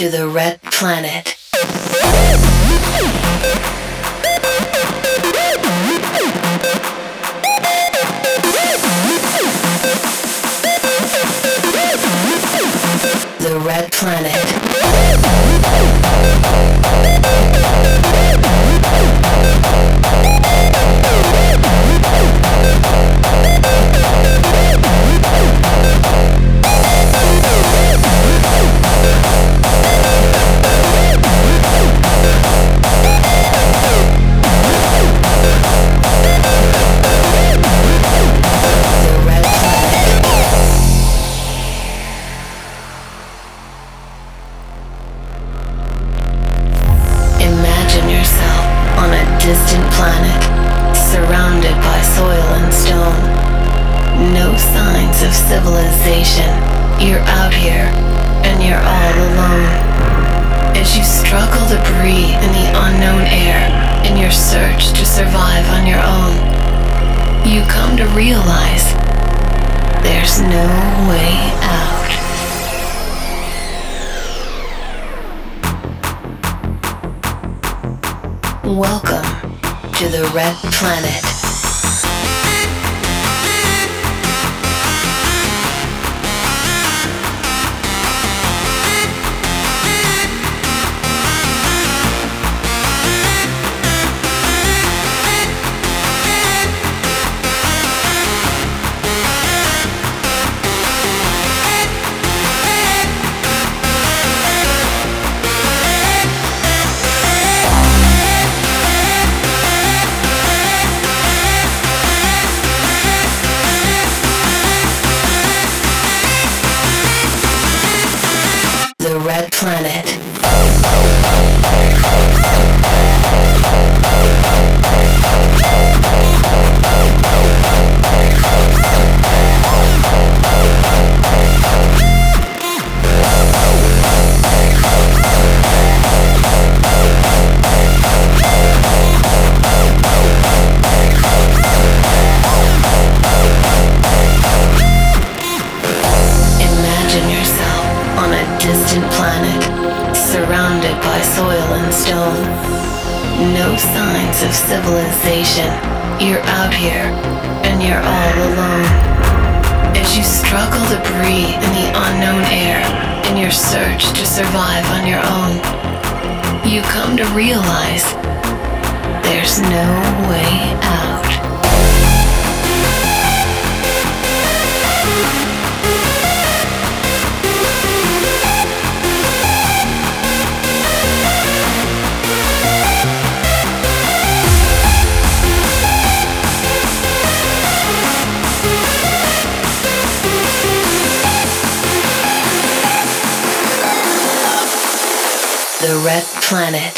to the Red Planet. The Red Planet. Distant planet, surrounded by soil and stone. No signs of civilization. You're out here, and you're all alone. As you struggle to breathe in the unknown air, in your search to survive on your own, you come to realize there's no way out. Welcome to the Red Planet. The Red Planet. Imagine yourself on a distant planet, surrounded by soil and stone. No signs of civilization. You're out here, and you're all alone. As you struggle to breathe in the unknown air, in your search to survive on your own, you come to realize there's no way out. The Red Planet.